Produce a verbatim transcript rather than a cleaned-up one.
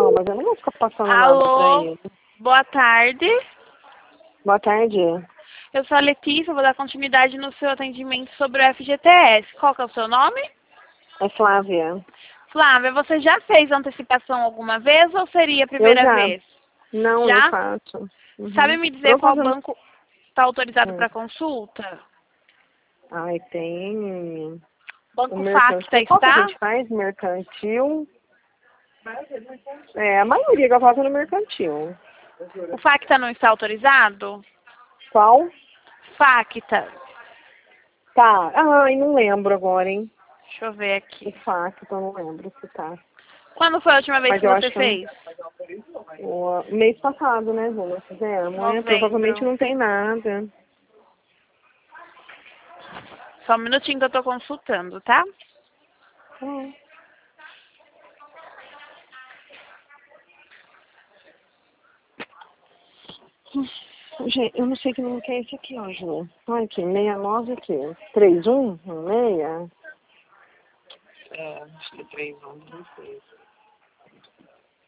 não, mas eu não vou ficar passando nada pra Alô, ele. boa tarde. Boa tarde. Eu sou a Letícia, vou dar continuidade no seu atendimento sobre o F G T S. Qual que é o seu nome? É Flávia. Flávia, você já fez antecipação alguma vez ou seria a Eu primeira já. vez? Não, eu Já? faço. Sabe Uhum. me dizer qual Provavelmente. banco está autorizado Hum. para consulta? Ai, tem. O Banco Facta mercantil. Qual que a está? gente faz? Mercantil. É, a maioria que eu faço é no mercantil. O Facta não está autorizado? Qual? Facta. Tá. Ai, não lembro agora, hein? Deixa eu ver O aqui. facto, eu não lembro se tá. Quando foi a última vez Mas que eu você acho que eu fez? não... o mês passado, né, Vô? Nós fizemos, né? Provavelmente Novembro. não tem nada. Só um minutinho que eu tô consultando, tá? Hum. Gente, eu não sei que número que é esse aqui, ó, Ju. Olha aqui, sessenta e nove aqui. trinta e um? seis? É, acho que é três anos, não sei.